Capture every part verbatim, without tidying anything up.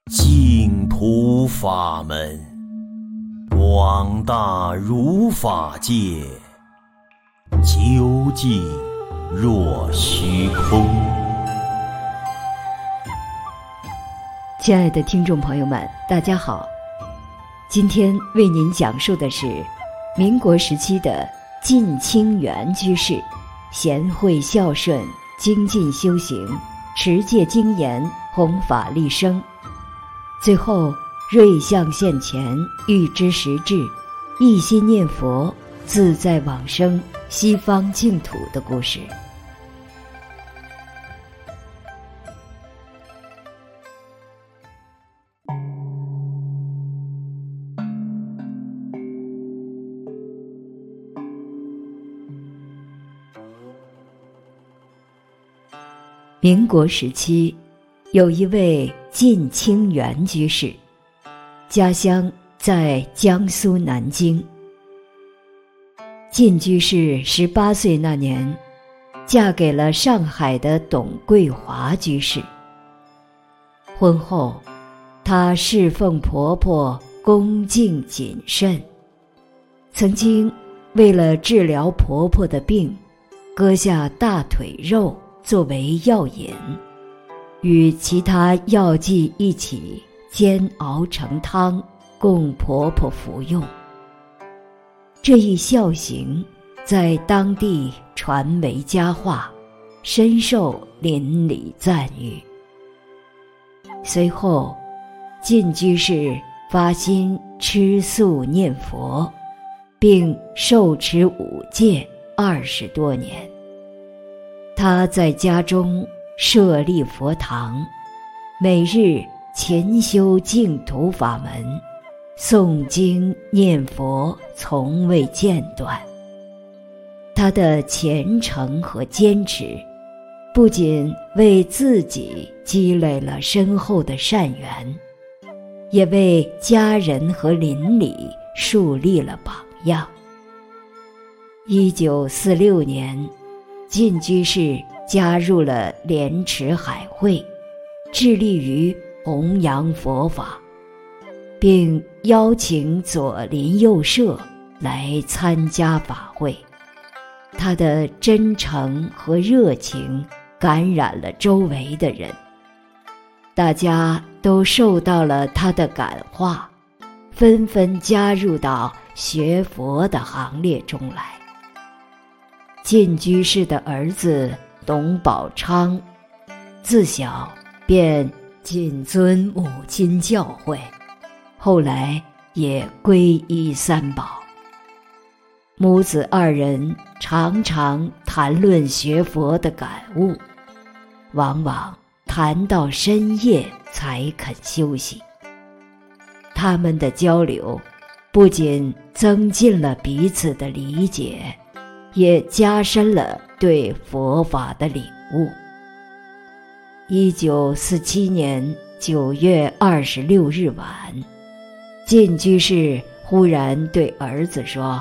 净土法门，广大如法界，究竟若虚空。 亲爱的听众朋友们，大家好，今天为您讲述的是民国时期的晋清源居士，贤惠孝顺，精进修行，持戒精严，弘法利生，最后瑞相现前，预知时至，一心念佛，自在往生西方净土的故事。民国时期，有一位晋清源居士，家乡在江苏南京。晋居士十八岁那年，嫁给了上海的董桂华居士。婚后，她侍奉婆婆，恭敬谨慎。曾经为了治疗婆婆的病，割下大腿肉作为药引，与其他药剂一起煎熬成汤，供婆婆服用。这一孝行在当地传为佳话，深受邻里赞誉。随后，晋居士发心吃素念佛，并受持五戒二十多年。他在家中设立佛堂，每日勤修净土法门，诵经念佛从未间断。他的虔诚和坚持，不仅为自己积累了深厚的善缘，也为家人和邻里树立了榜样。一九四六年，晋居士加入了莲池海会，致力于弘扬佛法，并邀请左邻右舍来参加法会。他的真诚和热情感染了周围的人，大家都受到了他的感化，纷纷加入到学佛的行列中来。晋居士的儿子董宝昌，自小便谨遵母亲教诲，后来也皈依三宝。母子二人常常谈论学佛的感悟，往往谈到深夜才肯休息。他们的交流不仅增进了彼此的理解，也加深了对佛法的领悟。一九四七年九月二十六日晚，晋居士忽然对儿子说：“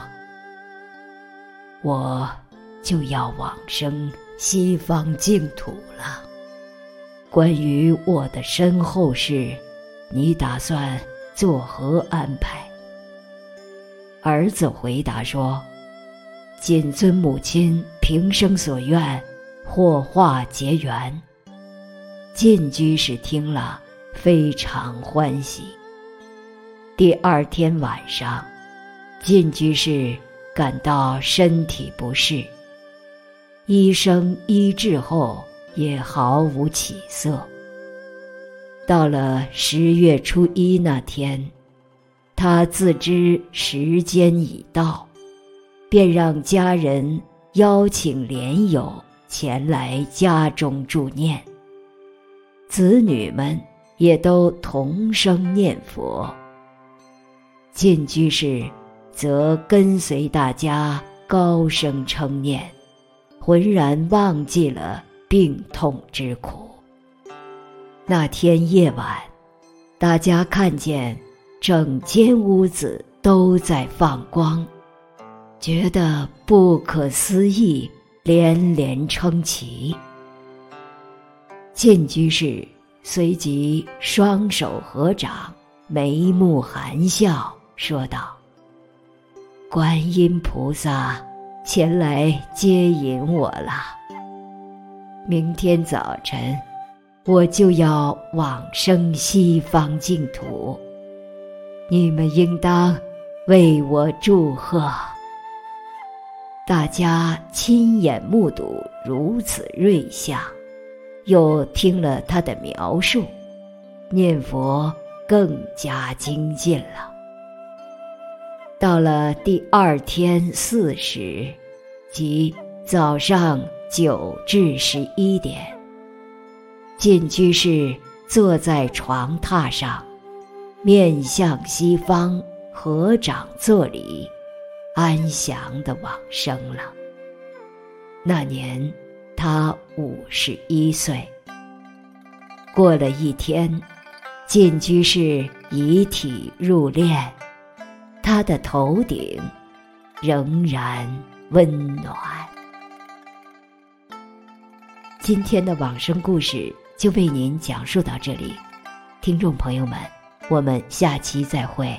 我就要往生西方净土了。关于我的身后事，你打算作何安排？”儿子回答说：“谨遵母亲平生所愿，获化结缘。”晋居士听了非常欢喜。第二天晚上，晋居士感到身体不适，医生医治后也毫无起色。到了十月初一那天，他自知时间已到，便让家人邀请莲友前来家中助念，子女们也都同声念佛。晋居士则跟随大家高声称念，浑然忘记了病痛之苦。那天夜晚，大家看见整间屋子都在放光，觉得不可思议，连连称奇。晋居士随即双手合掌，眉目含笑，说道：观音菩萨前来接引我了。明天早晨，我就要往生西方净土，你们应当为我祝贺。大家亲眼目睹如此瑞相，又听了他的描述，念佛更加精进了。到了第二天巳时，即早上九至十一点，净居士坐在床榻上，面向西方，合掌作礼，安详地往生了。那年他五十一岁。过了一天，净居士遗体入殓，他的头顶仍然温暖。今天的往生故事就为您讲述到这里，听众朋友们，我们下期再会。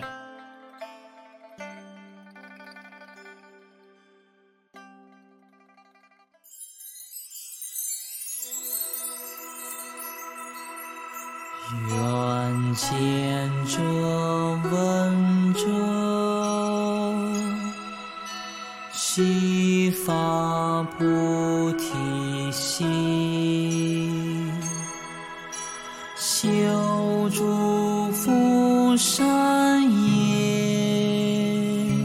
愿见者闻者，悉发菩提心，修诸福善业，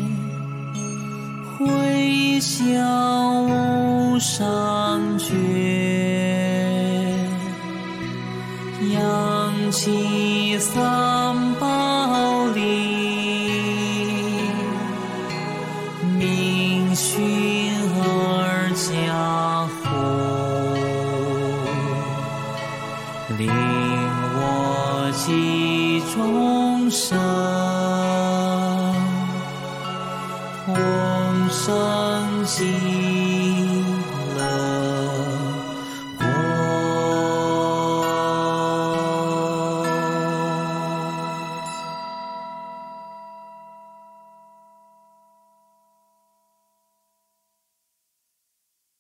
回向无上觉，扬起三宝力，明熏而加护，令我及众生同生极